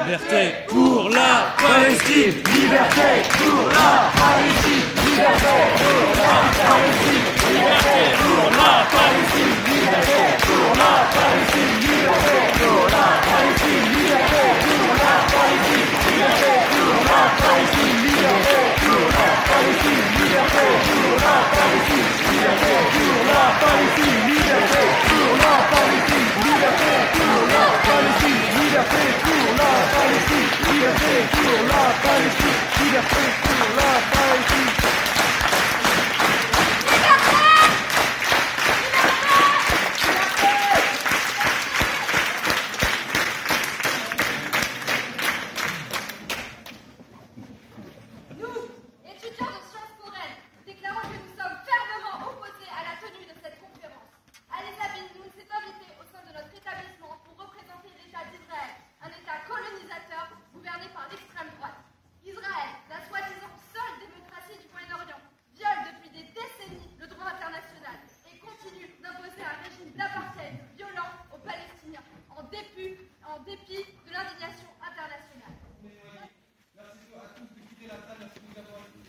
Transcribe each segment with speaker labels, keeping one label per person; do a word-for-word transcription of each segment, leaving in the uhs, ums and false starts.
Speaker 1: Liberté pour la Palestine.
Speaker 2: Liberté pour la Palestine. Liberté pour la Palestine. Liberté pour la Palestine. Liberté pour la Palestine. Liberté pour la Palestine. Liberté pour la Palestine. Liberté pour la Palestine. Liberté pour la Palestine. Liberté pour la Palestine. Liberté pour la Palestine. Liberté pour la Palestine. Liberté pour la Palestine. Liberté pour la Palestine. Liberté pour la Palestine. Liberté pour la Palestine.
Speaker 3: En dépit de l'indignation internationale.
Speaker 2: Merci à tous de quitter la salle, merci de nous avoir écoutés.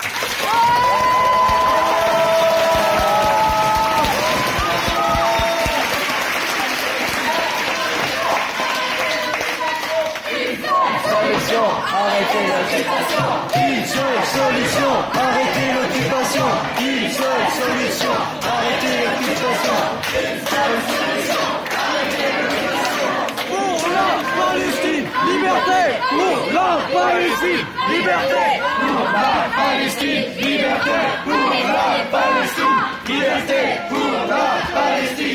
Speaker 2: Solution, arrêtez l'occupation. Une seule solution, arrêtez l'occupation. Une seule solution, arrêtez l'occupation. Une seule solution, arrêtez l'occupation.
Speaker 1: Pour la Palestine, liberté pour la Palestine,
Speaker 2: Liberté pour la Palestine. Liberté pour la Palestine. Liberté pour la Palestine.